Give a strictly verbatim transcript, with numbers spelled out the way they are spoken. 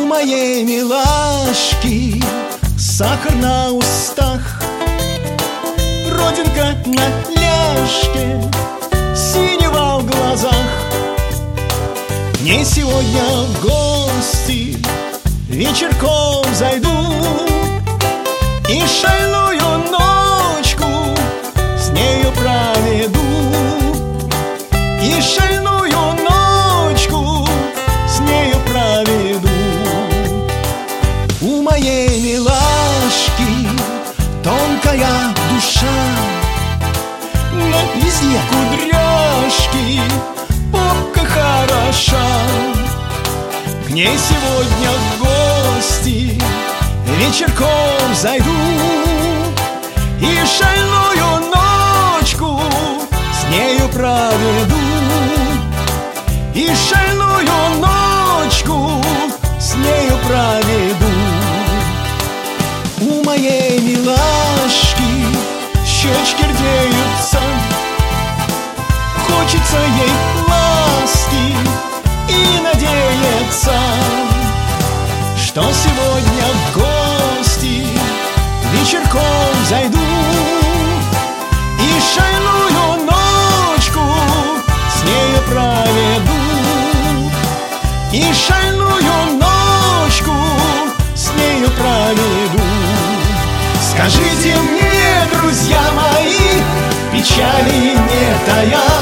моей милашки сахар на устах, родинка на ляжке, синева в глазах. К ней сегодня в гости вечерком зайду и шальную ночку с нею проведу. И шальную ночку с нею проведу. У моей милашки тонкая душа, но везде кудряшки, попка хороша. К ней сегодня в гости вечерком зайду и шальную ночку с нею проведу. И шальную ночку с нею проведу. У моей милашки щечки рдеются, хочется ей ласки и надеяться, что сегодня в гости вечерком зайду и шальную ночку с нею проведу. И шальную ночку с нею проведу. Скажите мне, друзья мои, печали не тая,